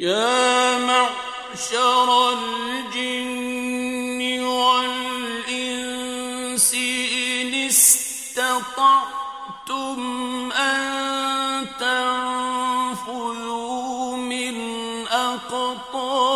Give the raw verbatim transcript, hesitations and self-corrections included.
يا معشر الجن والإنس إن استطعتم أن تنفذوا من أقطار